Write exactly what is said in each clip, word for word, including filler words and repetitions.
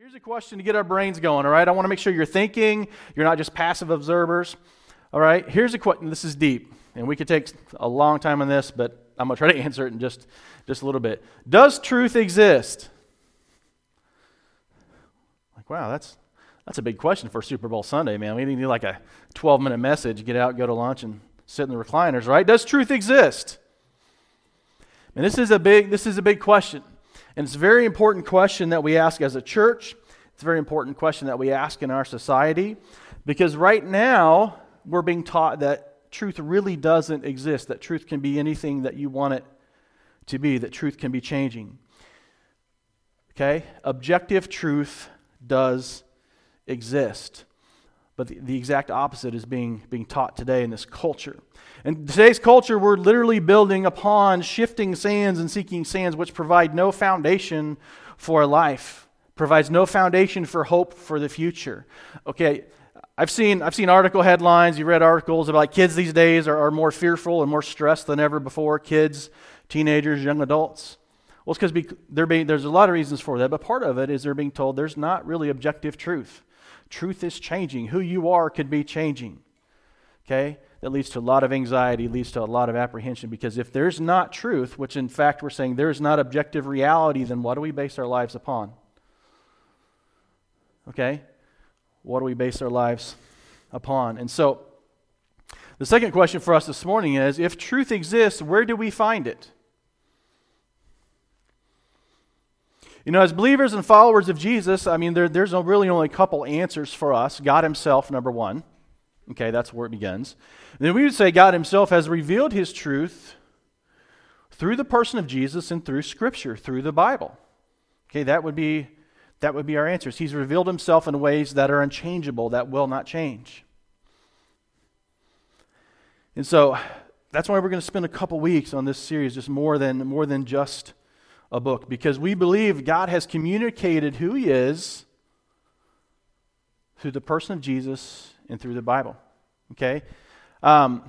Here's a question to get our brains going, all right? I want to make sure you're thinking, you're not just passive observers, all right? Here's a question. This is deep, and we could take a long time on this, but I'm going to try to answer it in just, just a little bit. Does truth exist? Like, wow, that's that's a big question for Super Bowl Sunday, man. We need like a twelve-minute message, get out, go to lunch, and sit in the recliners, right? Does truth exist? And this is a big, this is a big question. And it's a very important question that we ask as a church. It's a very important question that we ask in our society. Because right now, we're being taught that truth really doesn't exist. That truth can be anything that you want it to be. That truth can be changing. Okay? Objective truth does exist. But the, the exact opposite is being, being taught today in this culture. In today's culture, we're literally building upon shifting sands and sinking sands, which provide no foundation for life, provides no foundation for hope for the future. Okay, I've seen I've seen article headlines. You read articles about like kids these days are, are more fearful and more stressed than ever before. Kids, teenagers, young adults. Well, it's because they're being, there's a lot of reasons for that, but part of it is they're being told there's not really objective truth. Truth is changing. Who you are could be changing. Okay? That leads to a lot of anxiety, leads to a lot of apprehension, because if there's not truth, which in fact we're saying there's not objective reality, then what do we base our lives upon? Okay? What do we base our lives upon? And so, the second question for us this morning is, if truth exists, where do we find it? You know, as believers and followers of Jesus, I mean, there, there's really only a couple answers for us. God himself, number one. Okay, that's where it begins. And then we would say God himself has revealed his truth through the person of Jesus and through Scripture, through the Bible. Okay, that would be that would be our answers. He's revealed himself in ways that are unchangeable, that will not change. And so that's why we're going to spend a couple weeks on this series, just more than more than just a book, because we believe God has communicated who he is through the person of Jesus and through the Bible. Okay? Um,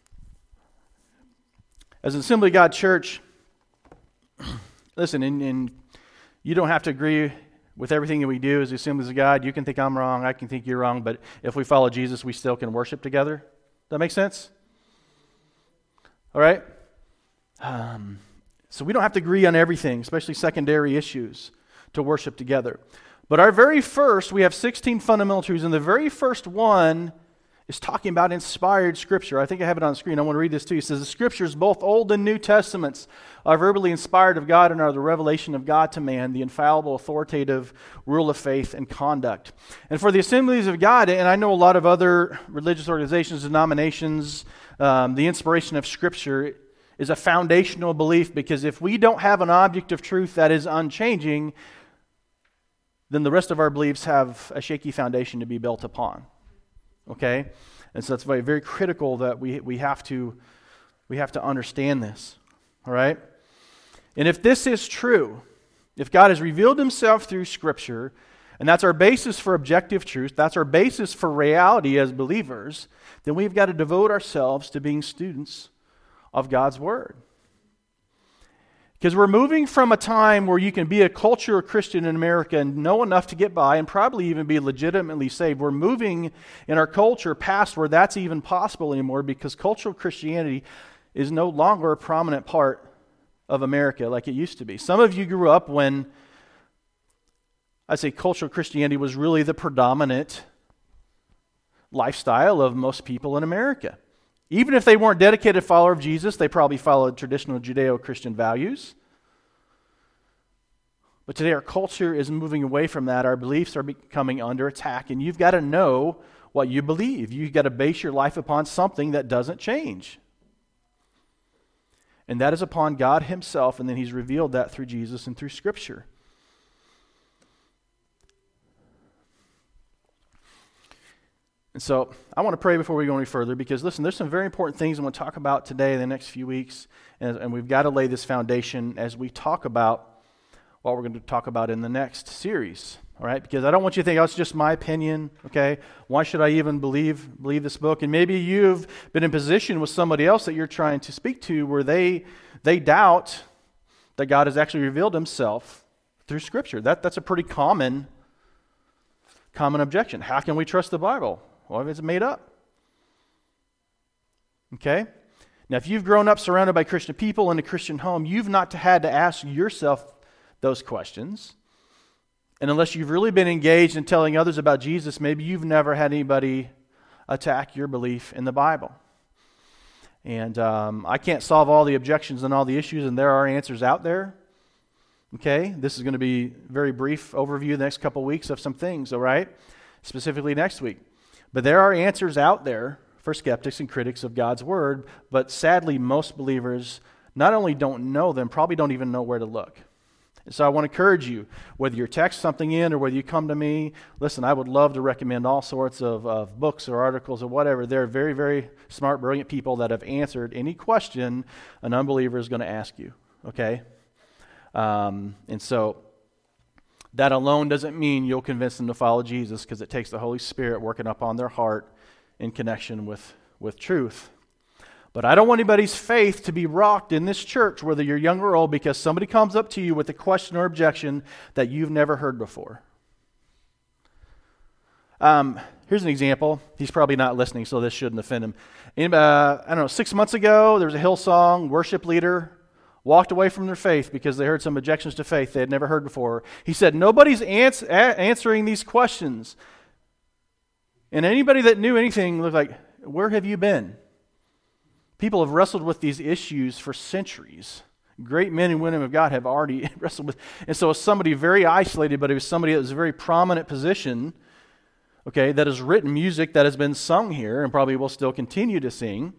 as an Assembly of God church, listen, and, and you don't have to agree with everything that we do as the Assemblies of God. You can think I'm wrong, I can think you're wrong, but if we follow Jesus, we still can worship together. Does that make sense? All right? Um, so we don't have to agree on everything, especially secondary issues, to worship together. But our very first, we have sixteen fundamental truths, and the very first one is talking about inspired Scripture. I think I have it on the screen. I want to read this to you. It says, the Scriptures, both Old and New Testaments, are verbally inspired of God and are the revelation of God to man, the infallible, authoritative rule of faith and conduct. And for the Assemblies of God, and I know a lot of other religious organizations, denominations, um, the inspiration of Scripture is a foundational belief, because if we don't have an object of truth that is unchanging, then the rest of our beliefs have a shaky foundation to be built upon. Okay? And so it's very, very critical that we, we have to we have to understand this. All right? And if this is true, if God has revealed himself through Scripture, and that's our basis for objective truth, that's our basis for reality as believers, then we've got to devote ourselves to being students of God's Word. Because we're moving from a time where you can be a cultural Christian in America and know enough to get by and probably even be legitimately saved. We're moving in our culture past where that's even possible anymore, because cultural Christianity is no longer a prominent part of America like it used to be. Some of you grew up when, I say cultural Christianity was really the predominant lifestyle of most people in America. Even if they weren't dedicated follower of Jesus, they probably followed traditional Judeo-Christian values. But today our culture is moving away from that. Our beliefs are becoming under attack, and you've got to know what you believe. You've got to base your life upon something that doesn't change. And that is upon God himself, and then he's revealed that through Jesus and through Scripture. And so I want to pray before we go any further, because listen, there's some very important things I'm going to talk about today in the next few weeks, and, and we've got to lay this foundation as we talk about what we're going to talk about in the next series. All right, because I don't want you to think, oh, it's just my opinion, okay? Why should I even believe believe this book? And maybe you've been in position with somebody else that you're trying to speak to where they they doubt that God has actually revealed himself through Scripture. That That's a pretty common common objection. How can we trust the Bible? Well, if it's made up. Okay? Now, if you've grown up surrounded by Christian people in a Christian home, you've not had to ask yourself those questions. And unless you've really been engaged in telling others about Jesus, maybe you've never had anybody attack your belief in the Bible. And um, I can't solve all the objections and all the issues, and there are answers out there. Okay? This is going to be a very brief overview the next couple weeks of some things, all right? Specifically next week. But there are answers out there for skeptics and critics of God's Word, but sadly, most believers not only don't know them, probably don't even know where to look. So I want to encourage you, whether you text something in or whether you come to me, listen, I would love to recommend all sorts of, of books or articles or whatever. There are very, very smart, brilliant people that have answered any question an unbeliever is going to ask you, okay? Um, and so that alone doesn't mean you'll convince them to follow Jesus, because it takes the Holy Spirit working up on their heart in connection with, with truth. But I don't want anybody's faith to be rocked in this church, whether you're young or old, because somebody comes up to you with a question or objection that you've never heard before. Um, here's an example. He's probably not listening, so this shouldn't offend him. In, uh, I don't know, six months ago, there was a Hillsong worship leader walked away from their faith because they heard some objections to faith they had never heard before. He said, nobody's ans- a- answering these questions. And anybody that knew anything looked like, where have you been? People have wrestled with these issues for centuries. Great men and women of God have already wrestled with. And so it's somebody very isolated, but it was somebody that was a very prominent position, okay, that has written music that has been sung here and probably will still continue to sing,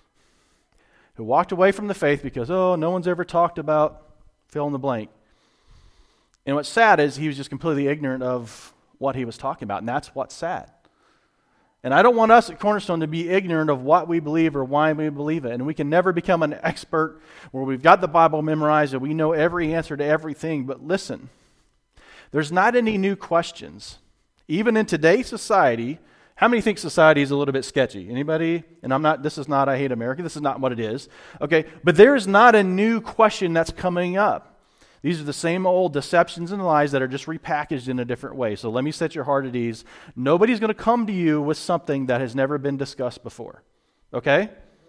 who walked away from the faith because, oh, no one's ever talked about fill in the blank. And what's sad is he was just completely ignorant of what he was talking about, and that's what's sad. And I don't want us at Cornerstone to be ignorant of what we believe or why we believe it. And we can never become an expert where we've got the Bible memorized and we know every answer to everything. But listen, there's not any new questions. Even in today's society, how many think society is a little bit sketchy? Anybody? And I'm not, this is not I hate America. This is not what it is. Okay, but there's not a new question that's coming up. These are the same old deceptions and lies that are just repackaged in a different way. So let me set your heart at ease. Nobody's going to come to you with something that has never been discussed before. Okay?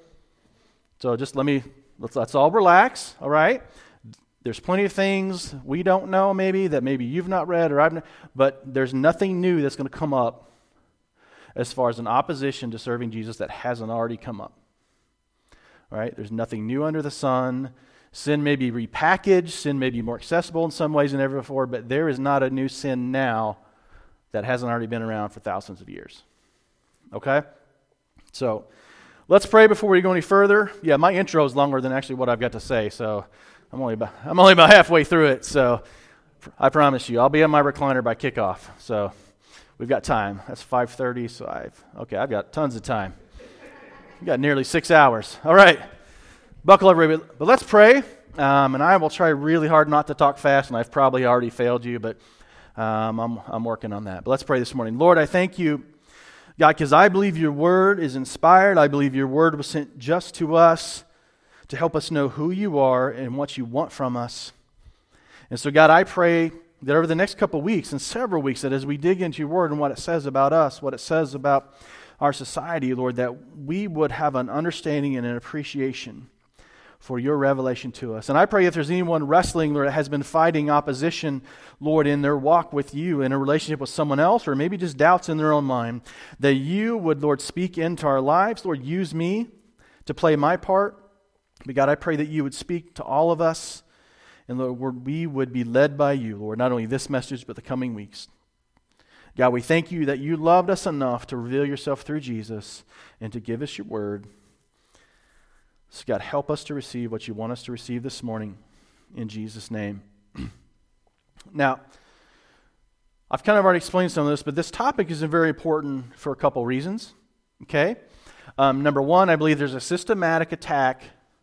So just let me, let's, let's all relax, all right? There's plenty of things we don't know maybe that maybe you've not read or I've not, but there's nothing new that's going to come up as far as an opposition to serving Jesus that hasn't already come up. All right? There's nothing new under the sun. Sin may be repackaged, sin may be more accessible in some ways than ever before, but there is not a new sin now that hasn't already been around for thousands of years. Okay? So, let's pray before we go any further. Yeah, my intro is longer than actually what I've got to say, so I'm only about, I'm only about halfway through it, so I promise you, I'll be in my recliner by kickoff, so we've got time. That's five thirty, so I've, okay, I've got tons of time. We've got nearly six hours. All right. Buckle up, everybody. But let's pray, um, and I will try really hard not to talk fast, and I've probably already failed you, but um, I'm, I'm working on that. But let's pray this morning. Lord, I thank you, God, because I believe your word is inspired. I believe your word was sent just to us to help us know who you are and what you want from us. And so, God, I pray that over the next couple of weeks and several weeks, that as we dig into your word and what it says about us, what it says about our society, Lord, that we would have an understanding and an appreciation for your revelation to us. And I pray if there's anyone wrestling, Lord, that has been fighting opposition, Lord, in their walk with you, in a relationship with someone else, or maybe just doubts in their own mind, that you would, Lord, speak into our lives. Lord, use me to play my part. But God, I pray that you would speak to all of us, and Lord, we would be led by you, Lord, not only this message, but the coming weeks. God, we thank you that you loved us enough to reveal yourself through Jesus and to give us your word. So God, help us to receive what you want us to receive this morning in Jesus' name. Now, I've kind of already explained some of this, but this topic is very important for a couple reasons. Okay? Um, number one, I believe there's a systematic attack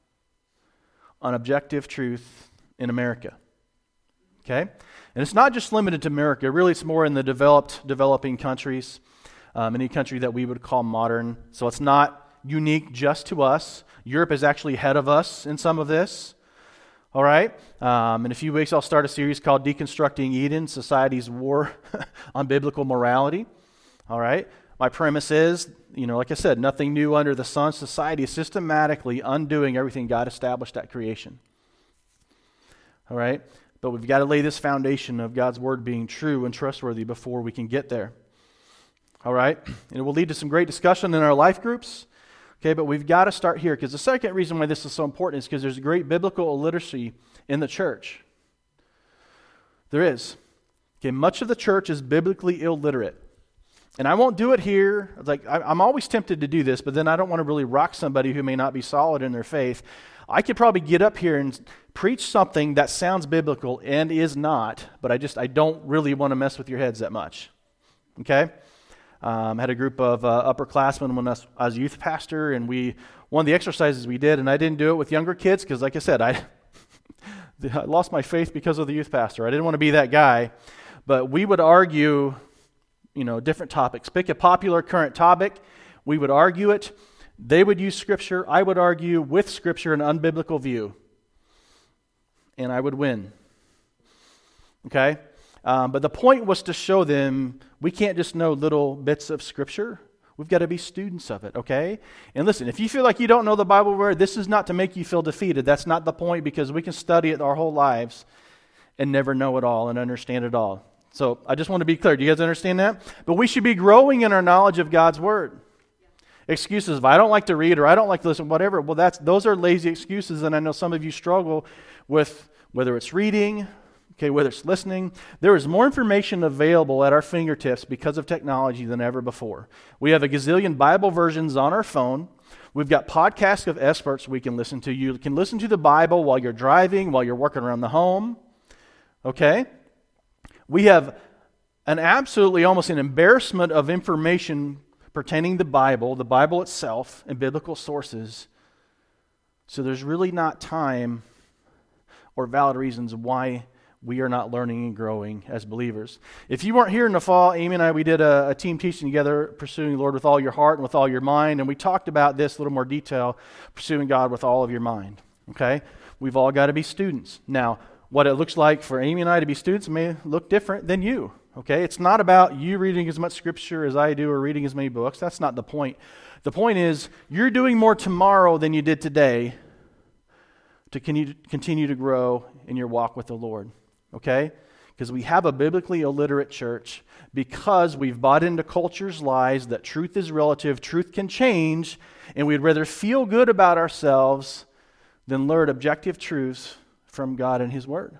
on objective truth in America. Okay? And it's not just limited to America. Really, it's more in the developed, developing countries, um, any country that we would call modern. So it's not unique just to us. Europe is actually ahead of us in some of this. All right? Um, in a few weeks, I'll start a series called Deconstructing Eden, Society's War on Biblical Morality. All right? My premise is, you know, like I said, nothing new under the sun. Society is systematically undoing everything God established at creation. All right? But we've got to lay this foundation of God's Word being true and trustworthy before we can get there. All right? And it will lead to some great discussion in our life groups. Okay, but we've got to start here, because the second reason why this is so important is because there's great biblical illiteracy in the church. There is. Okay, much of the church is biblically illiterate. And I won't do it here. Like I, I'm always tempted to do this, but then I don't want to really rock somebody who may not be solid in their faith. I could probably get up here and preach something that sounds biblical and is not, but I just I don't really want to mess with your heads that much. Okay? Um, I had a group of uh, upperclassmen when I was, I was a youth pastor, and we one of the exercises we did, and I didn't do it with younger kids because, like I said, I, I lost my faith because of the youth pastor. I didn't want to be that guy, but we would argue, you know, different topics. Pick a popular current topic. We would argue it. They would use Scripture. I would argue with Scripture an unbiblical view, and I would win. Okay? Um, but the point was to show them we can't just know little bits of Scripture. We've got to be students of it, okay? And listen, if you feel like you don't know the Bible word, this is not to make you feel defeated. That's not the point, because we can study it our whole lives and never know it all and understand it all. So I just want to be clear. Do you guys understand that? But we should be growing in our knowledge of God's Word. Excuses of I don't like to read or I don't like to listen, whatever. Well, that's those are lazy excuses, and I know some of you struggle with whether it's reading, okay, whether it's listening. There is more information available at our fingertips because of technology than ever before. We have a gazillion Bible versions on our phone. We've got podcasts of experts we can listen to. You can listen to the Bible while you're driving, while you're working around the home. Okay? We have an absolutely almost an embarrassment of information pertaining to the Bible, the Bible itself, and biblical sources. So there's really not time or valid reasons why we are not learning and growing as believers. If you weren't here in the fall, Amy and I, we did a, a team teaching together, Pursuing the Lord with All Your Heart and with All Your Mind, and we talked about this in a little more detail, pursuing God with all of your mind. Okay? We've all got to be students. Now, what it looks like for Amy and I to be students may look different than you. Okay? It's not about you reading as much Scripture as I do or reading as many books. That's not the point. The point is, you're doing more tomorrow than you did today to continue to grow in your walk with the Lord. Okay? Because we have a biblically illiterate church because we've bought into culture's lies that truth is relative, truth can change, and we'd rather feel good about ourselves than learn objective truths from God and His Word.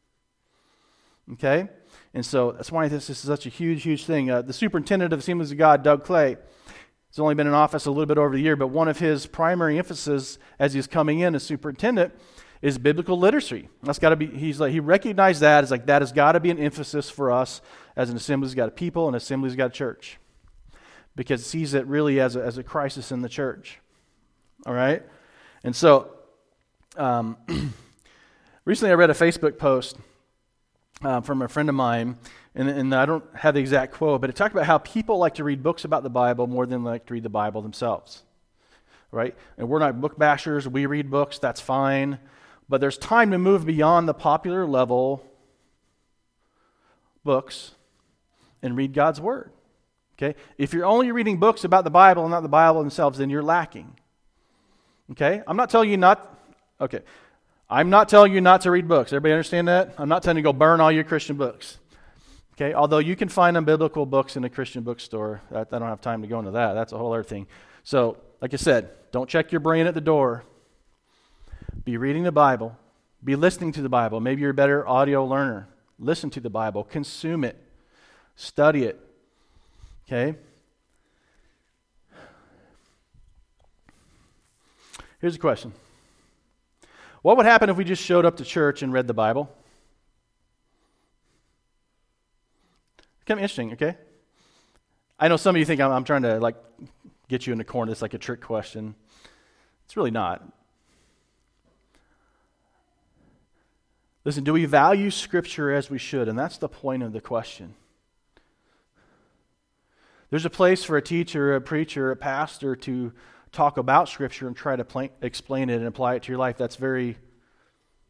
Okay? And so that's why this is such a huge, huge thing. Uh, the superintendent of Assemblies of God, Doug Clay, has only been in office a little bit over the year, but one of his primary emphasis as he's coming in as superintendent is biblical literacy. That's got to be. He's like he recognized that as like that has got to be an emphasis for us as an Assembly's got a people and Assembly's got a church, because it sees it really as a, as a crisis in the church. All right, and so um, recently I read a Facebook post uh, from a friend of mine, and, and I don't have the exact quote, but it talked about how people like to read books about the Bible more than they like to read the Bible themselves. Right, and we're not book bashers. We read books. That's fine. But there's time to move beyond the popular level books and read God's Word. Okay? If you're only reading books about the Bible and not the Bible themselves, then you're lacking. Okay? I'm not telling you not, okay. I'm not telling you not to read books. Everybody understand that? I'm not telling you to go burn all your Christian books. Okay? Although you can find unbiblical books in a Christian bookstore. I, I don't have time to go into that. That's a whole other thing. So, like I said, don't check your brain at the door. Be reading the Bible. Be listening to the Bible. Maybe you're a better audio learner. Listen to the Bible. Consume it. Study it. Okay? Here's a question. What would happen if we just showed up to church and read the Bible? Kind of interesting, okay? I know some of you think I'm, I'm trying to like get you in the corner. It's like a trick question. It's really not. Listen, do we value Scripture as we should? And that's the point of the question. There's a place for a teacher, a preacher, a pastor to talk about Scripture and try to pl- explain it and apply it to your life. That's very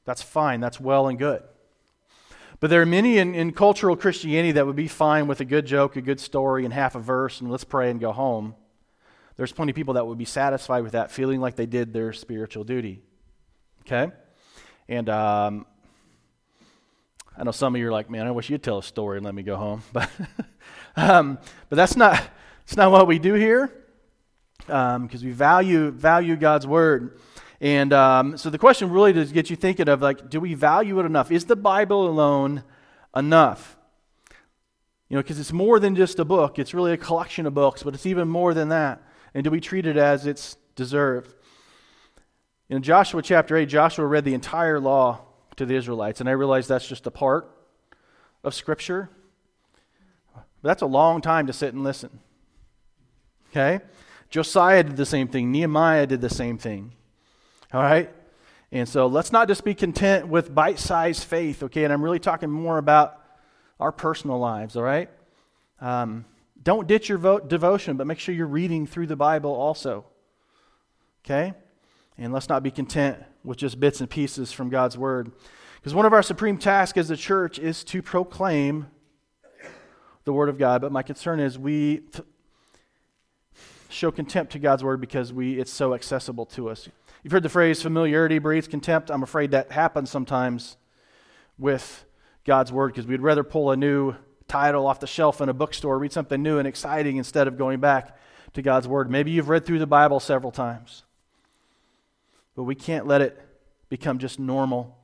That's fine. That's well and good. But there are many in, in cultural Christianity that would be fine with a good joke, a good story, and half a verse, and let's pray and go home. There's plenty of people that would be satisfied with that, feeling like they did their spiritual duty. Okay? And um, I know some of you are like, man, I wish you'd tell a story and let me go home. But um, but that's not that's not what we do here, because um, we value value God's word. And um, so the question really does get you thinking of, like, do we value it enough? Is the Bible alone enough? You know, because it's more than just a book. It's really a collection of books, but it's even more than that. And do we treat it as it's deserved? In Joshua chapter eight, Joshua read the entire law to the Israelites, and I realize that's just a part of Scripture. But that's a long time to sit and listen. Okay? Josiah did the same thing. Nehemiah did the same thing. All right? And so let's not just be content with bite-sized faith, okay? And I'm really talking more about our personal lives, all right? Um, don't ditch your vo- devotion, but make sure you're reading through the Bible also, okay? And let's not be content with just bits and pieces from God's Word. Because one of our supreme tasks as a church is to proclaim the Word of God. But my concern is we t- show contempt to God's Word because we it's so accessible to us. You've heard the phrase, familiarity breeds contempt. I'm afraid that happens sometimes with God's Word, because we'd rather pull a new title off the shelf in a bookstore, read something new and exciting instead of going back to God's Word. Maybe you've read through the Bible several times, but we can't let it become just normal.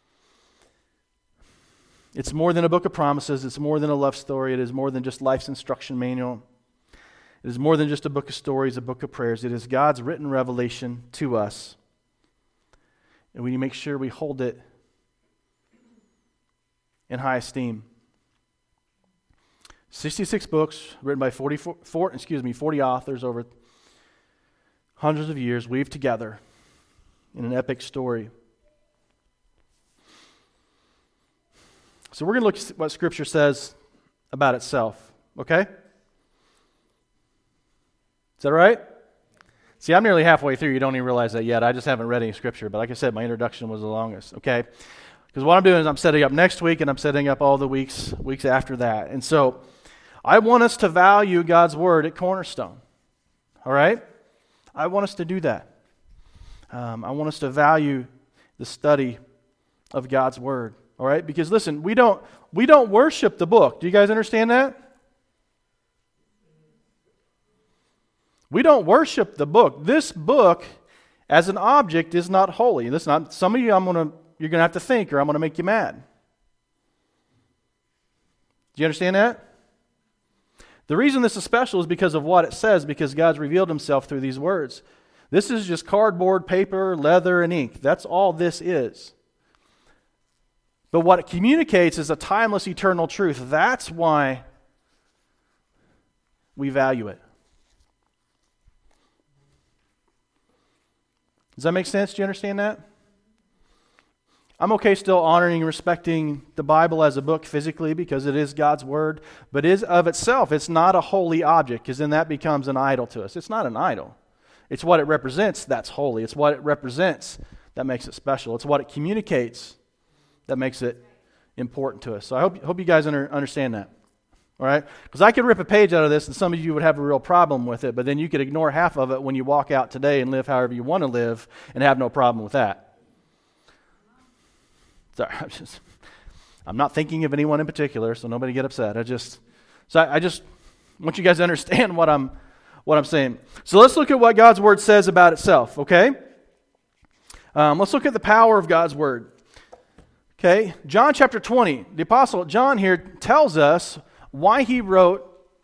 It's more than a book of promises. It's more than a love story. It is more than just life's instruction manual. It is more than just a book of stories, a book of prayers. It is God's written revelation to us. And we need to make sure we hold it in high esteem. sixty-six books written by forty-four, excuse me, forty authors over hundreds of years weaved together in an epic story. So we're going to look at what Scripture says about itself, okay? Is that right? See, I'm nearly halfway through. You don't even realize that yet. I just haven't read any Scripture. But like I said, my introduction was the longest, okay? Because what I'm doing is I'm setting up next week, and I'm setting up all the weeks weeks after that. And so I want us to value God's Word at Cornerstone, all right? I want us to do that. Um, I want us to value the study of God's Word, all right? Because listen, we don't we don't worship the book. Do you guys understand that? We don't worship the book. This book, as an object, is not holy. Listen, I'm, some of you, I'm gonna you're gonna have to think, or I'm gonna make you mad. Do you understand that? The reason this is special is because of what it says, because God's revealed Himself through these words. This is just cardboard, paper, leather, and ink. That's all this is. But what it communicates is a timeless, eternal truth. That's why we value it. Does that make sense? Do you understand that? I'm okay still honoring and respecting the Bible as a book physically because it is God's Word, but it is of itself. It's not a holy object, because then that becomes an idol to us. It's not an idol. It's what it represents that's holy. It's what it represents that makes it special. It's what it communicates that makes it important to us. So I hope, hope you guys under, understand that. All right? Because I could rip a page out of this and some of you would have a real problem with it, but then you could ignore half of it when you walk out today and live however you want to live and have no problem with that. Sorry, I'm just, I'm not thinking of anyone in particular, so nobody get upset. I just, so I, I just want you guys to understand what I'm, what I'm saying. So let's look at what God's Word says about itself, okay? Um, let's look at the power of God's Word. Okay, John chapter twenty, the Apostle John here tells us why he wrote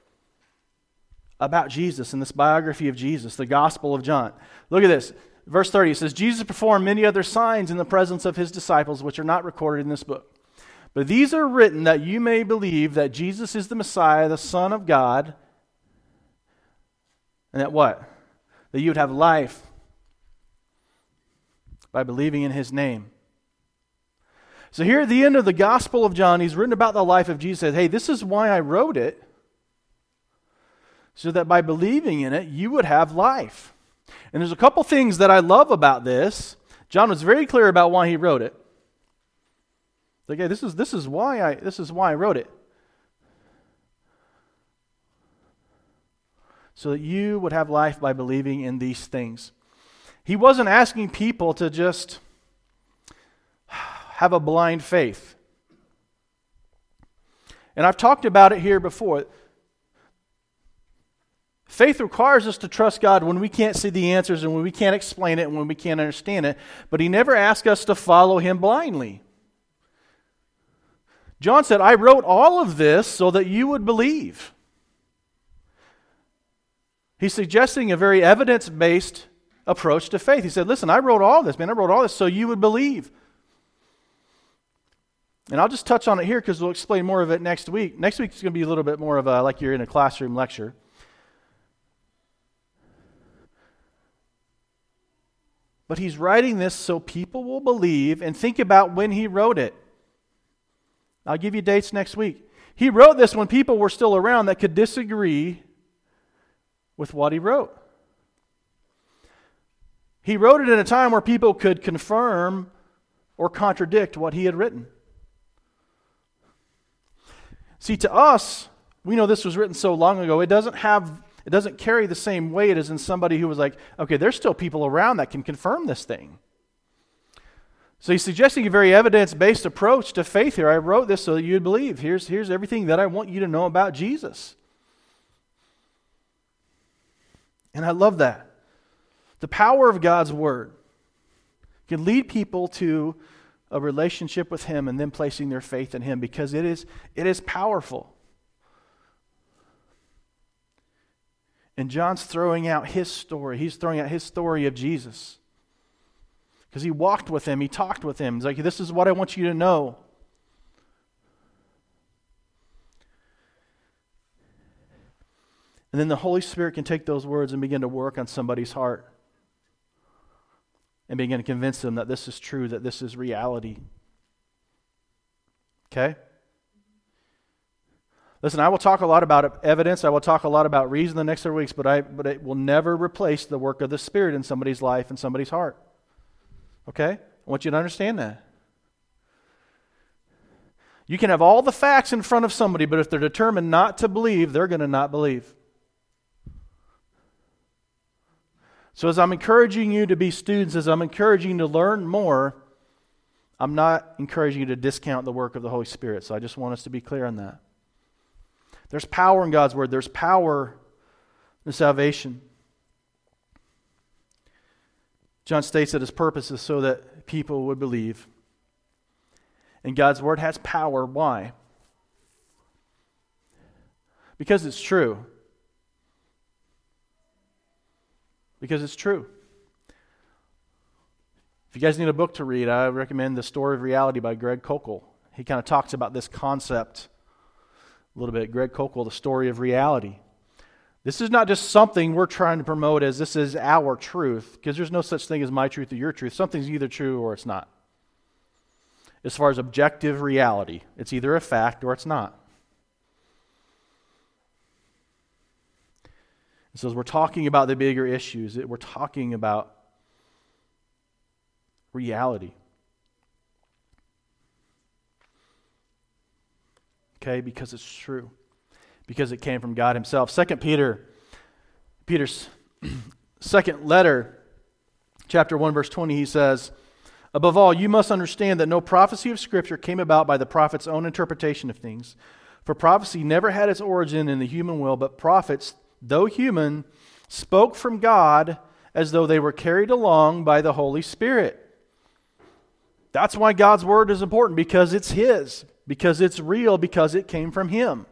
about Jesus in this biography of Jesus, the Gospel of John. Look at this. Verse thirty, it says, Jesus performed many other signs in the presence of His disciples, which are not recorded in this book. But these are written that you may believe that Jesus is the Messiah, the Son of God, and that what? That you would have life by believing in His name. So here at the end of the Gospel of John, he's written about the life of Jesus. He says, hey, this is why I wrote it, so that by believing in it, you would have life. And there's a couple things that I love about this. John was very clear about why he wrote it. Like, hey, this is this is why I this is why I wrote it. So that you would have life by believing in these things. He wasn't asking people to just have a blind faith. And I've talked about it here before. Faith requires us to trust God when we can't see the answers and when we can't explain it and when we can't understand it. But He never asked us to follow Him blindly. John said, I wrote all of this so that you would believe. He's suggesting a very evidence-based approach to faith. He said, listen, I wrote all this, man. I wrote all this so you would believe. And I'll just touch on it here because we'll explain more of it next week. Next week is going to be a little bit more of a, like you're in a classroom lecture. But he's writing this so people will believe, and think about when he wrote it. I'll give you dates next week. He wrote this when people were still around that could disagree with what he wrote. He wrote it in a time where people could confirm or contradict what he had written. See, to us, we know this was written so long ago, it doesn't have, it doesn't carry the same weight as in somebody who was like, okay, there's still people around that can confirm this thing. So he's suggesting a very evidence-based approach to faith here. I wrote this so that you'd believe. Here's, here's everything that I want you to know about Jesus. And I love that. The power of God's Word can lead people to a relationship with Him and then placing their faith in Him because it is, it is powerful. And John's throwing out his story. He's throwing out his story of Jesus. Because he walked with Him. He talked with Him. He's like, this is what I want you to know. And then the Holy Spirit can take those words and begin to work on somebody's heart. And begin to convince them that this is true, that this is reality. Okay? Listen, I will talk a lot about evidence. I will talk a lot about reason the next several weeks, but I but it will never replace the work of the Spirit in somebody's life and somebody's heart. Okay? I want you to understand that. You can have all the facts in front of somebody, but if they're determined not to believe, they're going to not believe. So as I'm encouraging you to be students, as I'm encouraging you to learn more, I'm not encouraging you to discount the work of the Holy Spirit. So I just want us to be clear on that. There's power in God's Word. There's power in salvation. John states that his purpose is so that people would believe. And God's Word has power. Why? Because it's true. Because it's true. If you guys need a book to read, I recommend The Story of Reality by Greg Koukl. He kind of talks about this concept a little bit. Greg Koukl, The Story of Reality. This is not just something we're trying to promote as this is our truth, because there's no such thing as my truth or your truth. Something's either true or it's not. As far as objective reality, it's either a fact or it's not. So as we're talking about the bigger issues, we're talking about reality. Okay, because it's true. Because it came from God Himself. Second Peter, Peter's second letter, chapter one, verse twenty, he says, above all, you must understand that no prophecy of Scripture came about by the prophet's own interpretation of things. For prophecy never had its origin in the human will, but prophets, though human, spoke from God as though they were carried along by the Holy Spirit. That's why God's Word is important, because it's His, because it's real, because it came from Him.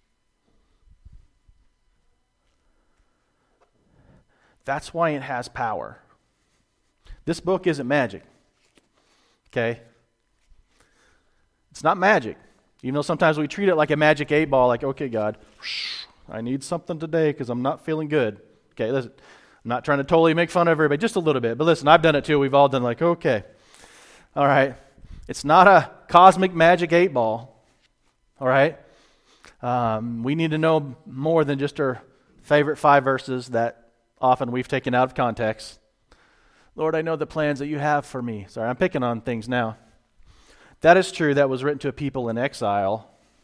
That's why it has power. This book isn't magic. Okay? It's not magic. Even though sometimes we treat it like a magic eight ball, like, okay, God, I need something today because I'm not feeling good. Okay, listen, I'm not trying to totally make fun of everybody, just a little bit. But listen, I've done it too. We've all done like, okay, all right. It's not a cosmic magic eight ball, all right? Um, we need to know more than just our favorite five verses that often we've taken out of context. Lord, I know the plans that you have for me. Sorry, I'm picking on things now. That is true. That was written to a people in exile.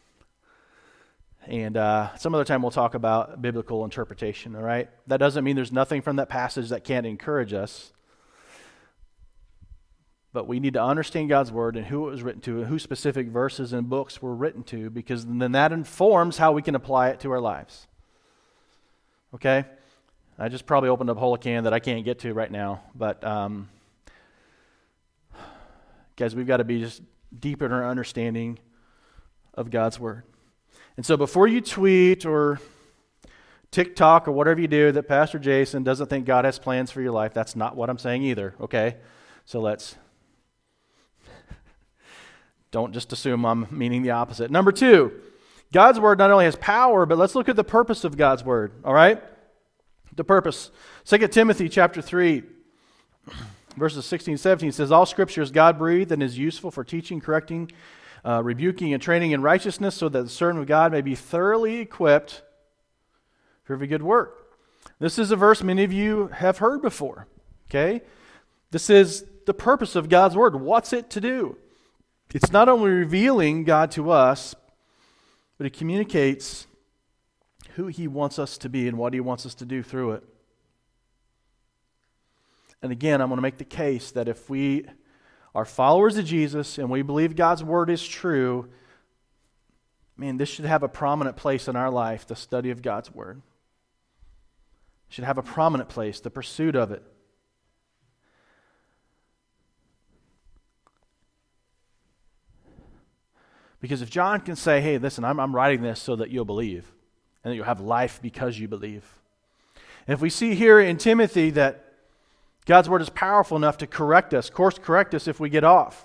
And uh, some other time we'll talk about biblical interpretation, all right? That doesn't mean there's nothing from that passage that can't encourage us. But we need to understand God's Word and who it was written to and who specific verses and books were written to, because then that informs how we can apply it to our lives. Okay? I just probably opened up a whole can that I can't get to right now. But, um, guys, we've got to be just deeper in our understanding of God's Word. And so before you tweet or TikTok or whatever you do that Pastor Jason doesn't think God has plans for your life, that's not what I'm saying either, okay? So let's, don't just assume I'm meaning the opposite. Number two, God's Word not only has power, but let's look at the purpose of God's Word, all right? The purpose. Second Timothy chapter three, verses sixteen and seventeen says, all Scripture is God-breathed and is useful for teaching, correcting, Uh, rebuking and training in righteousness, so that the servant of God may be thoroughly equipped for every good work. This is a verse many of you have heard before. Okay? This is the purpose of God's Word. What's it to do? It's not only revealing God to us, but it communicates who He wants us to be and what He wants us to do through it. And again, I'm going to make the case that if we are followers of Jesus and we believe God's Word is true, man, this should have a prominent place in our life, the study of God's Word. It should have a prominent place, the pursuit of it. Because if John can say, hey, listen, I'm, I'm writing this so that you'll believe, and that you'll have life because you believe. And if we see here in Timothy that God's Word is powerful enough to correct us, course correct us if we get off.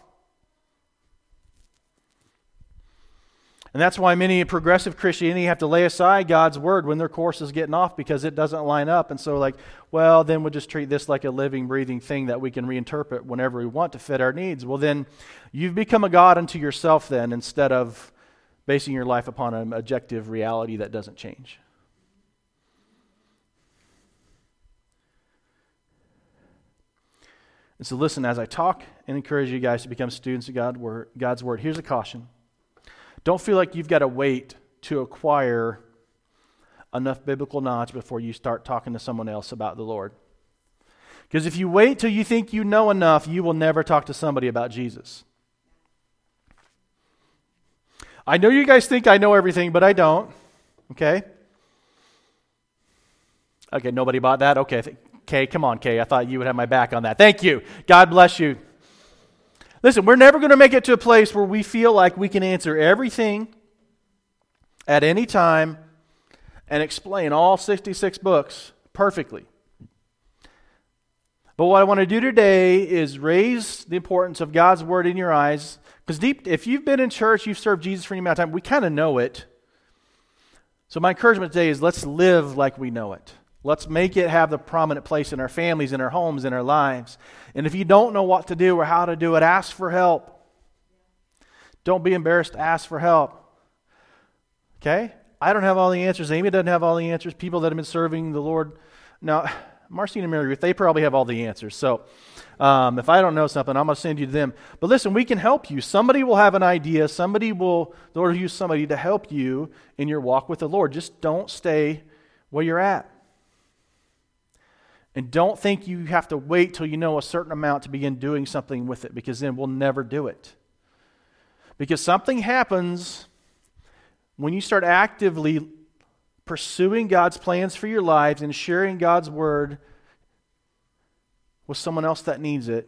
And that's why many progressive Christianity have to lay aside God's Word when their course is getting off, because it doesn't line up. And so like, well, then we'll just treat this like a living, breathing thing that we can reinterpret whenever we want to fit our needs. Well, then you've become a God unto yourself then, instead of basing your life upon an objective reality that doesn't change. And so listen, as I talk and encourage you guys to become students of God, word, God's Word, here's a caution. Don't feel like you've got to wait to acquire enough biblical knowledge before you start talking to someone else about the Lord. Because if you wait till you think you know enough, you will never talk to somebody about Jesus. I know you guys think I know everything, but I don't. Okay? Okay, nobody bought that? Okay, th- Kay, come on, Kay. I thought you would have my back on that. Thank you. God bless you. Listen, we're never going to make it to a place where we feel like we can answer everything at any time and explain all sixty-six books perfectly. But what I want to do today is raise the importance of God's Word in your eyes. Because deep, if you've been in church, you've served Jesus for any amount of time, we kind of know it. So my encouragement today is let's live like we know it. Let's make it have the prominent place in our families, in our homes, in our lives. And if you don't know what to do or how to do it, ask for help. Don't be embarrassed to ask for help. Okay? I don't have all the answers. Amy doesn't have all the answers. People that have been serving the Lord. Now, Marcine and Mary Ruth, they probably have all the answers. So um, if I don't know something, I'm going to send you to them. But listen, we can help you. Somebody will have an idea. Somebody will, the Lord will use somebody to help you in your walk with the Lord. Just don't stay where you're at. And don't think you have to wait till you know a certain amount to begin doing something with it, because then we'll never do it. Because something happens when you start actively pursuing God's plans for your lives and sharing God's Word with someone else that needs it.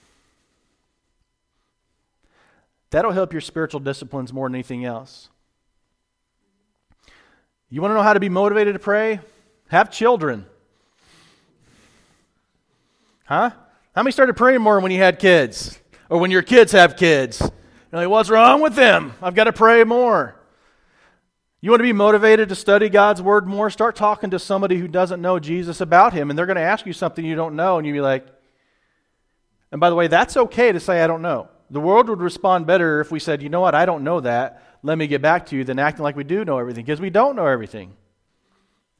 That'll help your spiritual disciplines more than anything else. You want to know how to be motivated to pray? Have children. Huh? How many started praying more when you had kids? Or when your kids have kids? You're like, what's wrong with them? I've got to pray more. You want to be motivated to study God's Word more? Start talking to somebody who doesn't know Jesus about Him, and they're going to ask you something you don't know, and you'll be like, and by the way, that's okay to say, I don't know. The world would respond better if we said, you know what, I don't know that. Let me get back to you, than acting like we do know everything, because we don't know everything.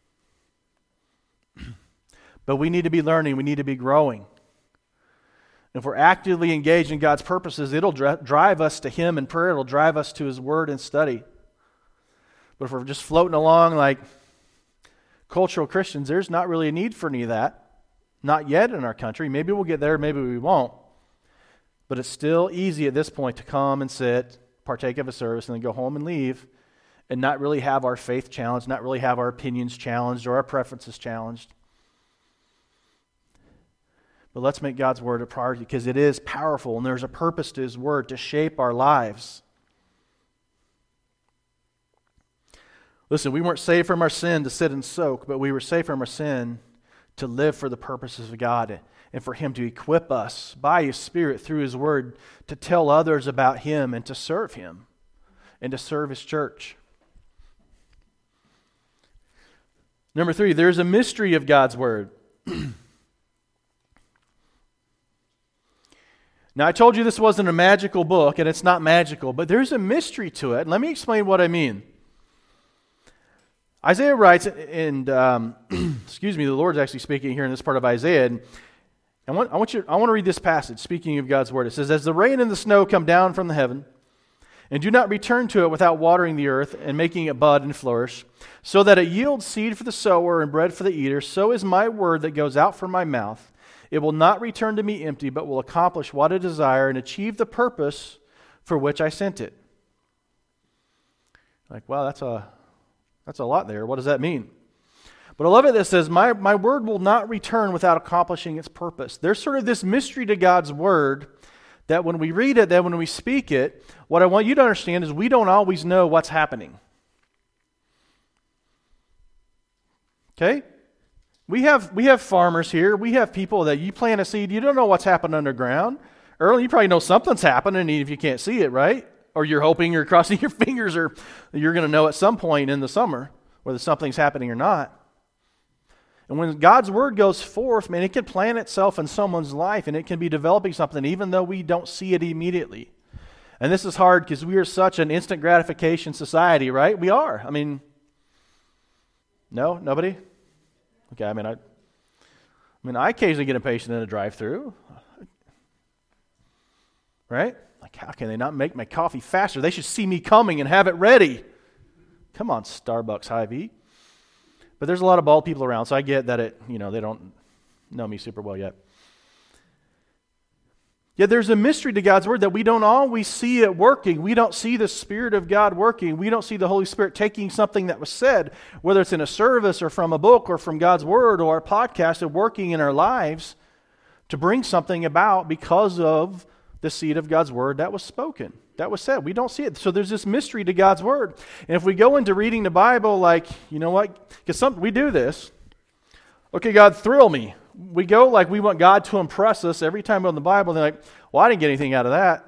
But we need to be learning. We need to be growing. If we're actively engaged in God's purposes, it'll dri- drive us to Him in prayer. It'll drive us to His Word and study. But if we're just floating along like cultural Christians, there's not really a need for any of that. Not yet in our country. Maybe we'll get there, maybe we won't. But it's still easy at this point to come and sit, partake of a service, and then go home and leave, and not really have our faith challenged, not really have our opinions challenged or our preferences challenged. But let's make God's Word a priority because it is powerful and there's a purpose to His Word to shape our lives. Listen, we weren't saved from our sin to sit and soak, but we were saved from our sin to live for the purposes of God and for Him to equip us by His Spirit through His Word to tell others about Him and to serve Him and to serve His church. Number three, there's a mystery of God's Word. Now, I told you this wasn't a magical book, and it's not magical, but there's a mystery to it. Let me explain what I mean. Isaiah writes, and um, excuse me, the Lord's actually speaking here in this part of Isaiah, and I want, I want you, I want to read this passage, speaking of God's Word. It says, "As the rain and the snow come down from the heaven, and do not return to it without watering the earth and making it bud and flourish, so that it yields seed for the sower and bread for the eater, so is my word that goes out from my mouth. It will not return to me empty, but will accomplish what I desire and achieve the purpose for which I sent it." Like, wow, that's a that's a lot there. What does that mean? But I love it that says, my, my word will not return without accomplishing its purpose. There's sort of this mystery to God's Word that when we read it, that when we speak it, what I want you to understand is we don't always know what's happening. Okay? We have we have farmers here. We have people that you plant a seed, you don't know what's happening underground. Early, you probably know something's happening even if you can't see it, right? Or you're hoping, you're crossing your fingers, or you're going to know at some point in the summer whether something's happening or not. And when God's Word goes forth, man, it can plant itself in someone's life and it can be developing something even though we don't see it immediately. And this is hard because we are such an instant gratification society, right? We are. I mean, no? Nobody? Okay, I mean, I, I mean, I occasionally get impatient in a drive-through, right? Like, how can they not make my coffee faster? They should see me coming and have it ready. Come on, Starbucks Hy-Vee. But there's a lot of bald people around, so I get that it, you know, they don't know me super well yet. Yet there's a mystery to God's Word that we don't always see it working. We don't see the Spirit of God working. We don't see the Holy Spirit taking something that was said, whether it's in a service or from a book or from God's Word or a podcast, and working in our lives to bring something about because of the seed of God's Word that was spoken, that was said. We don't see it. So there's this mystery to God's Word. And if we go into reading the Bible like, you know what, because some we do this. Okay, God, thrill me. We go like we want God to impress us every time we're in the Bible. They're like, well, I didn't get anything out of that.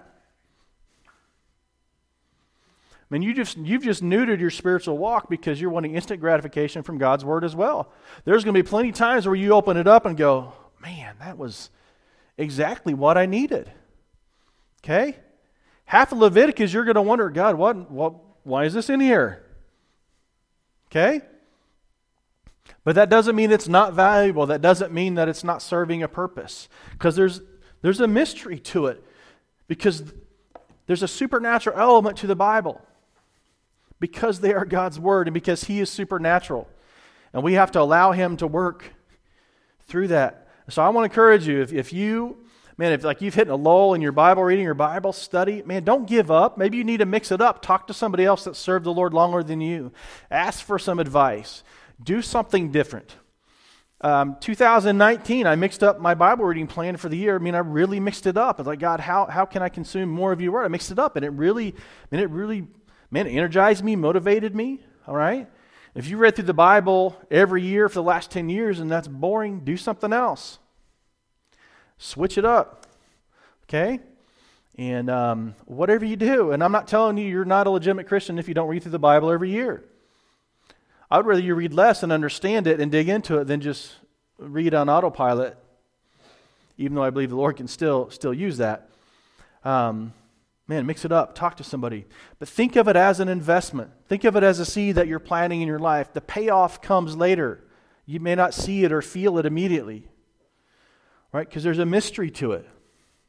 I mean, you just, you've just neutered your spiritual walk because you're wanting instant gratification from God's Word as well. There's going to be plenty of times where you open it up and go, man, that was exactly what I needed. Okay? Half of Leviticus, you're going to wonder, God, what, what, why is this in here? Okay? But that doesn't mean it's not valuable. That doesn't mean that it's not serving a purpose. Because there's there's a mystery to it. Because there's a supernatural element to the Bible. Because they are God's Word and because He is supernatural. And we have to allow Him to work through that. So I want to encourage you, if, if you, man, if like you've hit a lull in your Bible reading or Bible study, man, don't give up. Maybe you need to mix it up. Talk to somebody else that served the Lord longer than you. Ask for some advice. Do something different. Um, two thousand nineteen, I mixed up my Bible reading plan for the year. I mean, I really mixed it up. I was like, God, how how can I consume more of your word? I mixed it up, and it really, I mean, it really, man, it energized me, motivated me. All right. If you read through the Bible every year for the last ten years and that's boring, do something else. Switch it up. Okay. And um, whatever you do, and I'm not telling you you're not a legitimate Christian if you don't read through the Bible every year. I would rather you read less and understand it and dig into it than just read on autopilot, even though I believe the Lord can still still use that. Um, man, mix it up. Talk to somebody. But think of it as an investment. Think of it as a seed that you're planting in your life. The payoff comes later. You may not see it or feel it immediately, right? Because there's a mystery to it.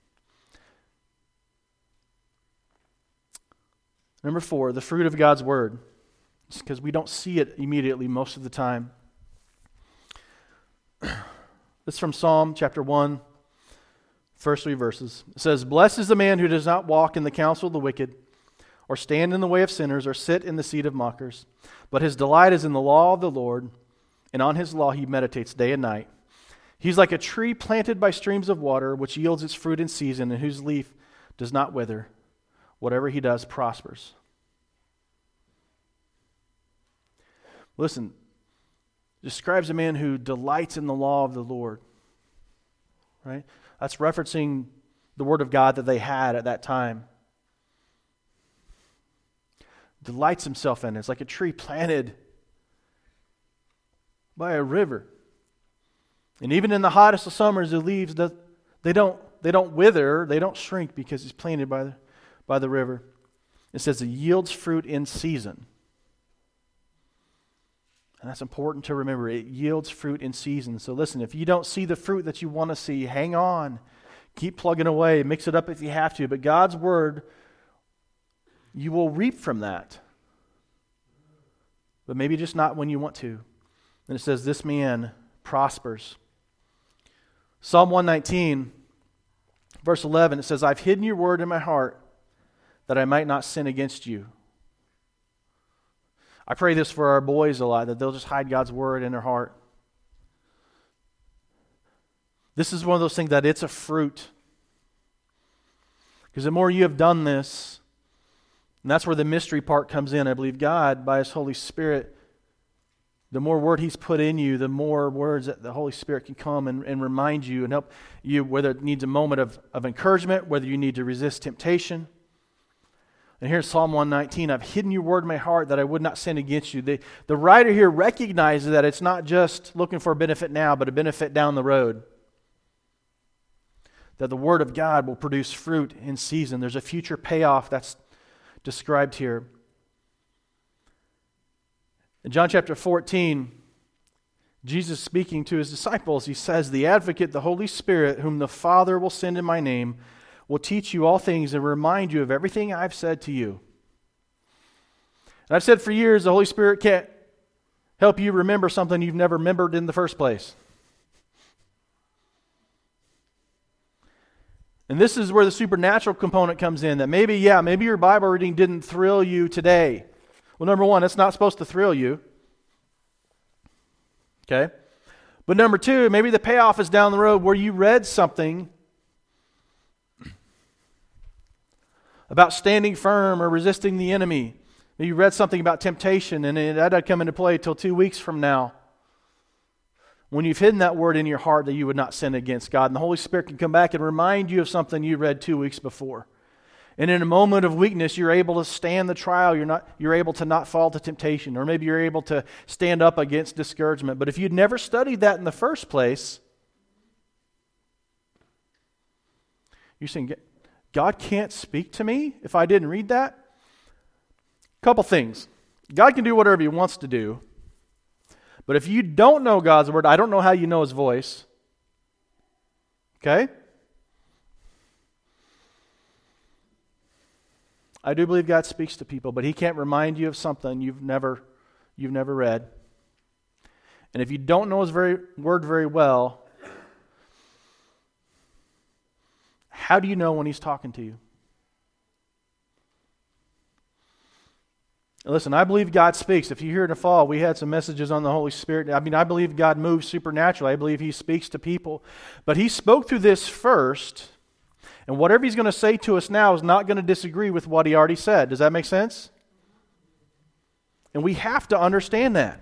Number four, the fruit of God's word. It's because we don't see it immediately most of the time. This is from Psalm chapter one, first three verses. It says, "Blessed is the man who does not walk in the counsel of the wicked, or stand in the way of sinners, or sit in the seat of mockers. But his delight is in the law of the Lord, and on his law he meditates day and night. He's like a tree planted by streams of water, which yields its fruit in season, and whose leaf does not wither. Whatever he does prospers." Listen, describes a man who delights in the law of the Lord. Right? That's referencing the word of God that they had at that time. Delights himself in it. It's like a tree planted by a river. And even in the hottest of summers, the leaves, they don't, they don't wither, they don't shrink because it's planted by the, by the river. It says it yields fruit in season. And that's important to remember. It yields fruit in season. So listen, if you don't see the fruit that you want to see, hang on. Keep plugging away. Mix it up if you have to. But God's word, you will reap from that. But maybe just not when you want to. And it says, this man prospers. Psalm one nineteen, verse eleven, it says, "I've hidden your word in my heart that I might not sin against you." I pray this for our boys a lot, that they'll just hide God's word in their heart. This is one of those things that it's a fruit. Because the more you have done this, and that's where the mystery part comes in. I believe God, by His Holy Spirit, the more word He's put in you, the more words that the Holy Spirit can come and, and remind you and help you, whether it needs a moment of, of encouragement, whether you need to resist temptation. And here's Psalm one nineteen, "I've hidden your word in my heart that I would not sin against you." The, the writer here recognizes that it's not just looking for a benefit now, but a benefit down the road. That the word of God will produce fruit in season. There's a future payoff that's described here. In John chapter fourteen, Jesus speaking to His disciples, He says, "The Advocate, the Holy Spirit, whom the Father will send in my name, will teach you all things and remind you of everything I've said to you." And I've said for years, the Holy Spirit can't help you remember something you've never remembered in the first place. And this is where the supernatural component comes in, that maybe, yeah, maybe your Bible reading didn't thrill you today. Well, number one, it's not supposed to thrill you. Okay? But number two, maybe the payoff is down the road where you read something about standing firm or resisting the enemy. You read something about temptation, and that doesn't come into play until two weeks from now. When you've hidden that word in your heart that you would not sin against God, and the Holy Spirit can come back and remind you of something you read two weeks before. And in a moment of weakness, you're able to stand the trial. You're not. You're able to not fall to temptation, or maybe you're able to stand up against discouragement. But if you'd never studied that in the first place, you're saying, God can't speak to me if I didn't read that? Couple things. God can do whatever He wants to do. But if you don't know God's word, I don't know how you know His voice. Okay? I do believe God speaks to people, but He can't remind you of something you've never, you've never read. And if you don't know His very word very well, how do you know when He's talking to you? Listen, I believe God speaks. If you hear in the fall, we had some messages on the Holy Spirit. I mean, I believe God moves supernaturally. I believe He speaks to people. But He spoke through this first, and whatever He's going to say to us now is not going to disagree with what He already said. Does that make sense? And we have to understand that.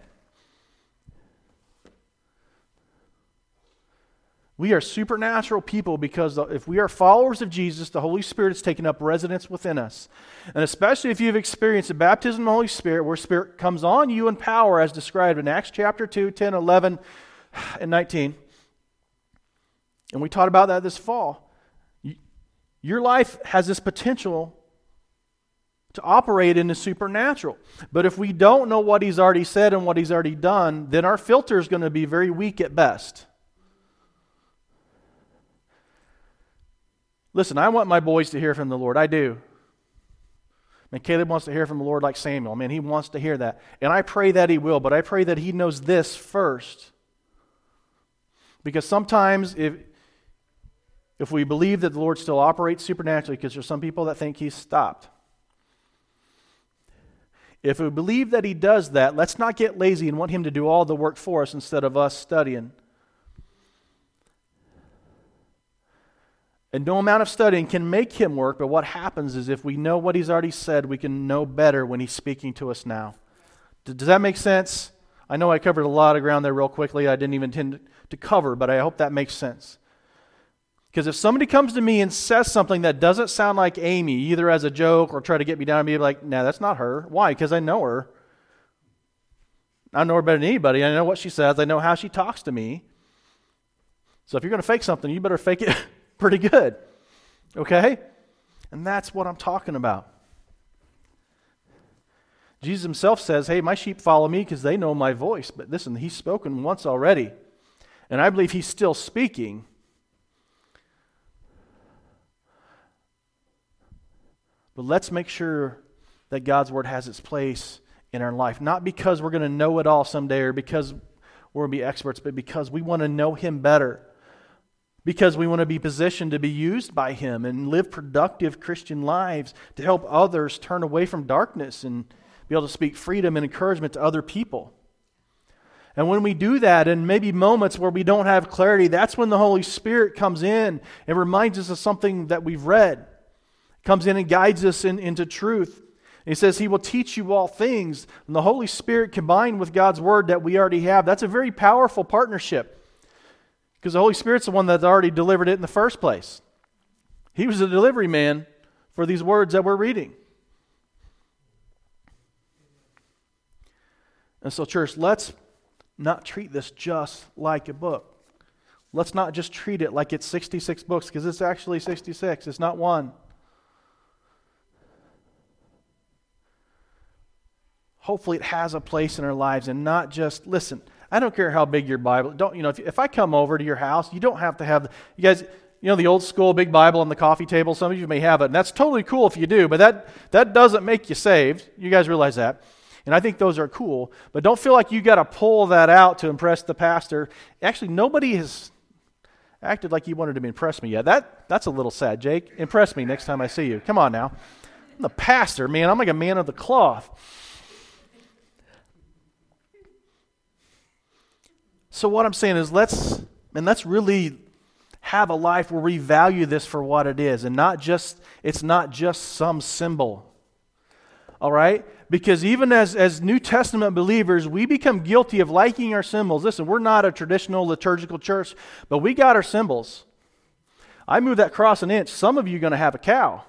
We are supernatural people because if we are followers of Jesus, the Holy Spirit has taken up residence within us. And especially if you've experienced the baptism of the Holy Spirit, where Spirit comes on you in power as described in Acts chapter two, ten, eleven, and nineteen. And we taught about that this fall. Your life has this potential to operate in the supernatural. But if we don't know what He's already said and what He's already done, then our filter is going to be very weak at best. Listen, I want my boys to hear from the Lord. I do. And Caleb wants to hear from the Lord like Samuel. Man, he wants to hear that. And I pray that he will, but I pray that he knows this first. Because sometimes if if we believe that the Lord still operates supernaturally, because there's some people that think he's stopped. If we believe that he does that, let's not get lazy and want him to do all the work for us instead of us studying. And no amount of studying can make him work, but what happens is if we know what he's already said, we can know better when he's speaking to us now. Does that make sense? I know I covered a lot of ground there real quickly. I didn't even intend to cover, but I hope that makes sense. Because if somebody comes to me and says something that doesn't sound like Amy, either as a joke or try to get me down and be like, nah, that's not her. Why? Because I know her. I know her better than anybody. I know what she says. I know how she talks to me. So if you're going to fake something, you better fake it pretty good. Okay? And that's what I'm talking about. Jesus himself says, hey, my sheep follow me because they know my voice. But listen, he's spoken once already. And I believe he's still speaking. But let's make sure that God's word has its place in our life. Not because we're going to know it all someday or because we're going to be experts, but because we want to know him better. Because we want to be positioned to be used by him and live productive Christian lives to help others turn away from darkness and be able to speak freedom and encouragement to other people. And when we do that, in maybe moments where we don't have clarity, that's when the Holy Spirit comes in and reminds us of something that we've read. Comes in and guides us in, into truth. And he says he will teach you all things. And the Holy Spirit combined with God's word that we already have, that's a very powerful partnership. Because the Holy Spirit's the one that's already delivered it in the first place. He was the delivery man for these words that we're reading. And so, church, let's not treat this just like a book. Let's not just treat it like it's sixty-six books, because it's actually sixty-six. It's not one. Hopefully it has a place in our lives and not just, listen, I don't care how big your Bible, don't, you know, if, if I come over to your house, you don't have to have, you guys, you know, the old school big Bible on the coffee table, some of you may have it, and that's totally cool if you do, but that, that doesn't make you saved. You guys realize that. And I think those are cool, but don't feel like you got to pull that out to impress the pastor. Actually, nobody has acted like you wanted to impress me yet. That, that's a little sad, Jake. Impress me next time I see you. Come on now. I'm the pastor, man. I'm like a man of the cloth. So what I'm saying is let's, and let's really have a life where we value this for what it is and not just, it's not just some symbol. All right? Because even as, as New Testament believers, we become guilty of liking our symbols. Listen, we're not a traditional liturgical church, but we got our symbols. I move that cross an inch. Some of you are going to have a cow.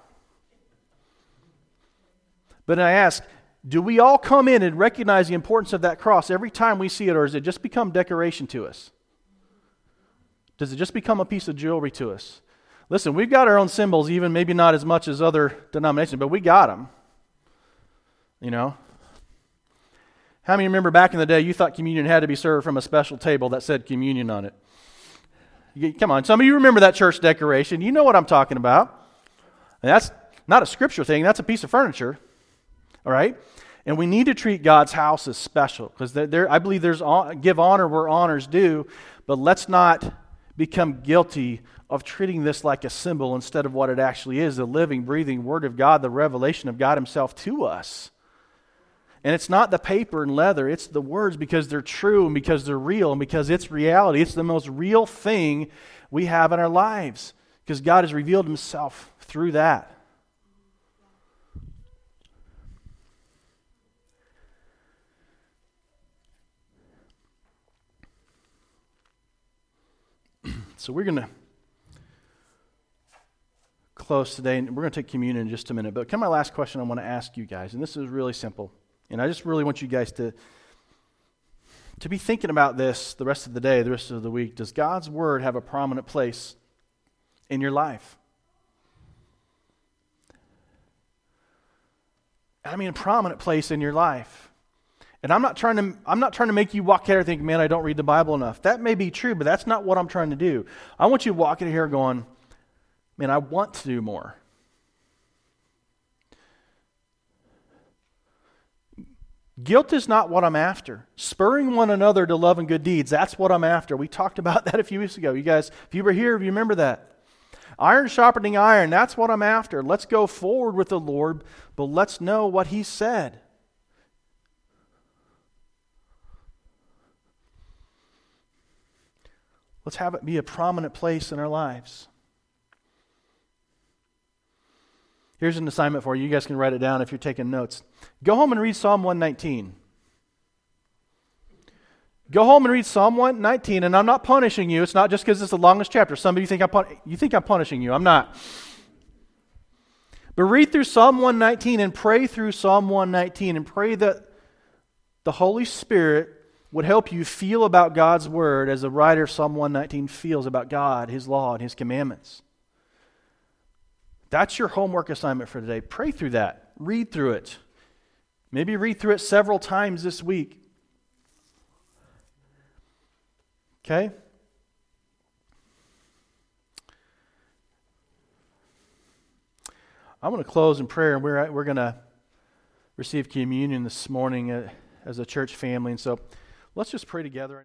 But I ask, do we all come in and recognize the importance of that cross every time we see it, or does it just become decoration to us? Does it just become a piece of jewelry to us? Listen, we've got our own symbols, even maybe not as much as other denominations, but we got them. You know? How many remember back in the day you thought communion had to be served from a special table that said communion on it? You, come on, some of you remember that church decoration. You know what I'm talking about. And that's not a scripture thing, that's a piece of furniture. All right? And we need to treat God's house as special because there, I believe there's give honor where honor's due, but let's not become guilty of treating this like a symbol instead of what it actually is, the living, breathing Word of God, the revelation of God Himself to us. And it's not the paper and leather, it's the words because they're true and because they're real and because it's reality. It's the most real thing we have in our lives because God has revealed Himself through that. So we're going to close today, and we're going to take communion in just a minute. But come my last question I want to ask you guys, and this is really simple. And I just really want you guys to, to be thinking about this the rest of the day, the rest of the week. Does God's Word have a prominent place in your life? I mean, a prominent place in your life. And I'm not trying to I'm not trying to make you walk out here thinking, man, I don't read the Bible enough. That may be true, but that's not what I'm trying to do. I want you to walk in here going, man, I want to do more. Guilt is not what I'm after. Spurring one another to love and good deeds, that's what I'm after. We talked about that a few weeks ago. You guys, if you were here, you remember that. Iron sharpening iron, that's what I'm after. Let's go forward with the Lord, but let's know what He said. Let's have it be a prominent place in our lives. Here's an assignment for you. You guys can write it down if you're taking notes. Go home and read Psalm one nineteen. Go home and read Psalm one nineteen, and I'm not punishing you. It's not just because it's the longest chapter. Some of you think I'm pun- you think I'm punishing you. I'm not. But read through Psalm one nineteen and pray through Psalm one nineteen and pray that the Holy Spirit would help you feel about God's Word as the writer of Psalm one nineteen feels about God, His law, and His commandments. That's your homework assignment for today. Pray through that. Read through it. Maybe read through it several times this week. Okay? I'm going to close in prayer, and we're, we're going to receive communion this morning as a church family. And so let's just pray together.